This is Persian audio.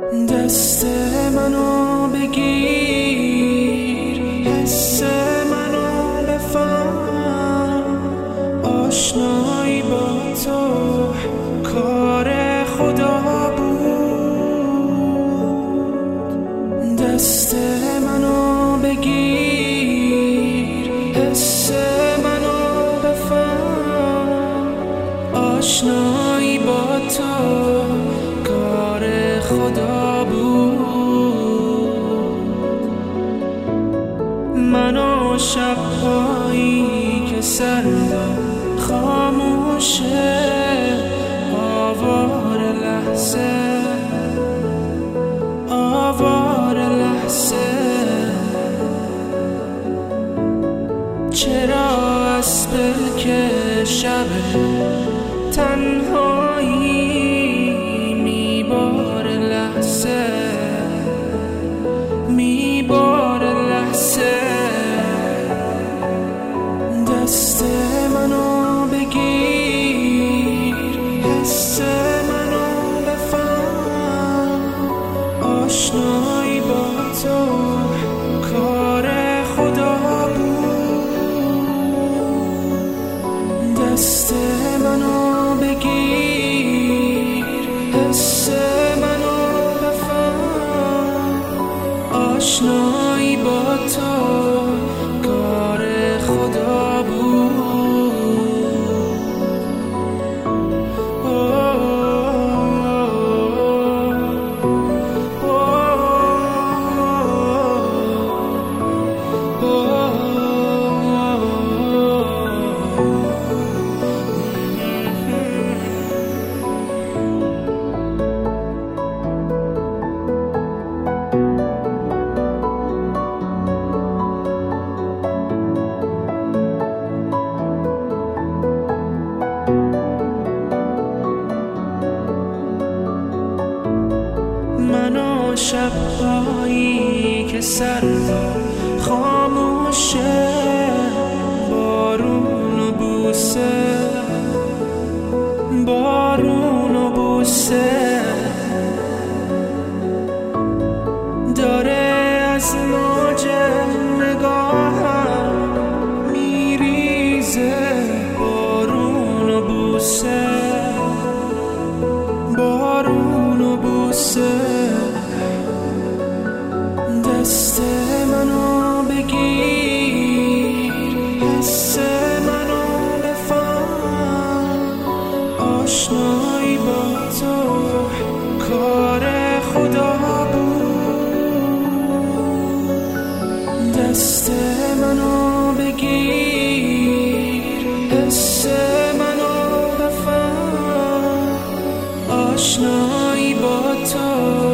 دست منو بگیر، حس منو بفهم، آشنایی با تو کار خدا بود. دست منو بگیر، حس منو بفهم، آشنایی با تو کار خدا بود. منو شب‌هایی که سرد و خاموشه، آوار لحظه، چرا از پلک شب تنهایی میباره لحظه دست منو بگیر، حس منو بفهم، آشنایی با تو کار خدا بود. دست منو بگیر، حس منو بفهم، آشنایی با تو کار خدا بود. منو شب‌هایی که سرد و خاموشه، بارون و بوسه داره از موج نگاهم میریزه، بارون و بوسه. دست منو بگیر، حس منو بفهم، آشنایی با تو کار خدا بود. دست منو بگیر، حس منو بفهم، آشنایی با تو